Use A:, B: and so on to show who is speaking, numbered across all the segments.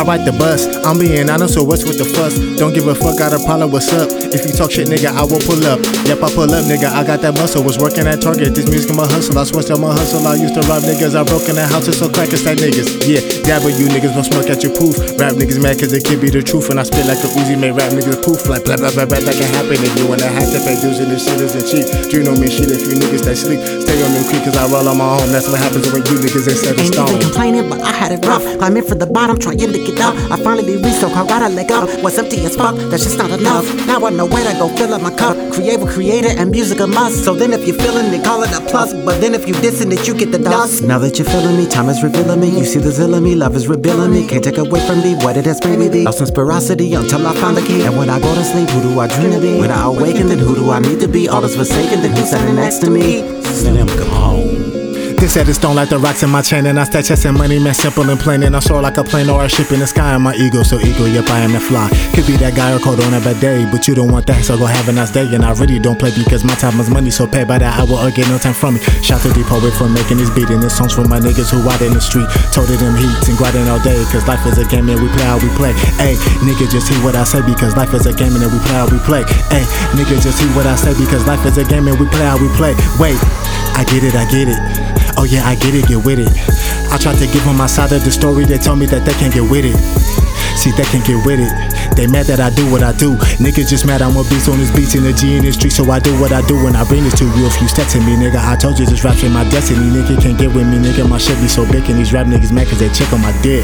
A: bite the bus. I'm being honest, so what's with the fuss? Don't give a fuck, got a problem, what's up? If you talk shit, nigga, I will pull up. Yep, I pull up, nigga, I got that muscle. Was working at Target, this music my hustle. I switched up my hustle, I used to rob niggas. I broke in that house, it's so crack, it's like niggas. Yeah, dabble you niggas, don't smoke at your poof. Rap niggas mad cause it could be the truth. And I spit like a Uzi, make rap niggas poof. Like blah blah blah blah, that can happen if you wanna have to pay dues and this shit isn't cheap. You know me shit if you niggas that sleep. Stay on them creek cause I roll on my own. That's what happens when you niggas ain't set in stone.
B: Ain't even complaining, but I had it rough. Climbing for the bottom, trying to get up. I finally reached, so I gotta let go. What's empty as fuck, that's just not enough. Now I know where to go, fill up my cup. Creator and music a must. So then if you're feeling it, call it a plus. But then if you dissing it, you get the dust. Now that you're feeling me, time is revealing me. You see the zeal in me, love is revealing me. Can't take away from me what it has made me be. Lost inspirosity until I found the key. And when I go to sleep, who do I dream to be? When I awaken, then who do I need to be? All is forsaken, then who's standing next to me?
A: Slim Capone. This set in stone like the rocks in my chain. And I stack chest and money, man, simple and plain. And I soar like a plane or a ship in the sky. And my ego so ego, yep, I am the fly. Could be that guy or cold on a bad day, but you don't want that, so go have a nice day. And I really don't play because my time is money, so pay by that I will get no time from me. Shout to the poet for making this beat. And this song's for my niggas who out in the street. Told them heats and grinding all day, cause life is a game and we play how we play. Ayy, nigga, just hear what I say because life is a game and we play how we play. Ayy, nigga, just hear what I say because life is a game and we play how we play. Wait, I get it. Oh yeah, I get it, get with it. I tried to give them my side of the story, they told me that they can't get with it. See, they can't get with it. They mad that I do what I do. Niggas just mad I'm a beast on this beats and the G in the street, so I do what I do and I bring this to you. If you step to me, nigga, I told you this rap shit my destiny. Nigga can't get with me, nigga, my shit be so big and these rap niggas mad cause they check on my dick.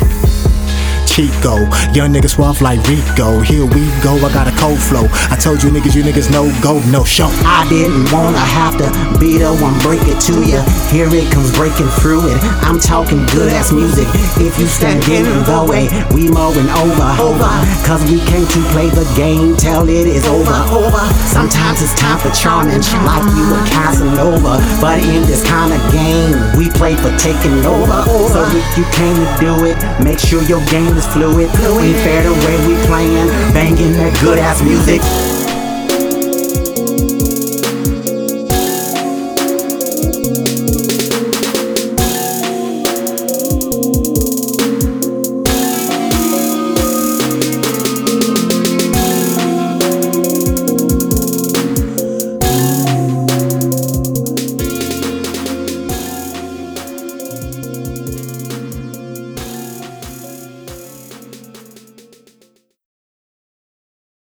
A: Chico, young niggas swaff like Rico. Here we go, I got a cold flow. I told you niggas no go, no show.
B: I didn't wanna have to be the one break it to ya. Here it comes breaking through it. I'm talking good ass music. If you stand in the way, we mowing over. Cause we came to play the game till it is over. Sometimes it's time for charming, like you a Casanova. But in this kind of game, we play for taking over. So if you came to do it, make sure your game is fluid. Ain't fair the way we playing, banging that good ass music.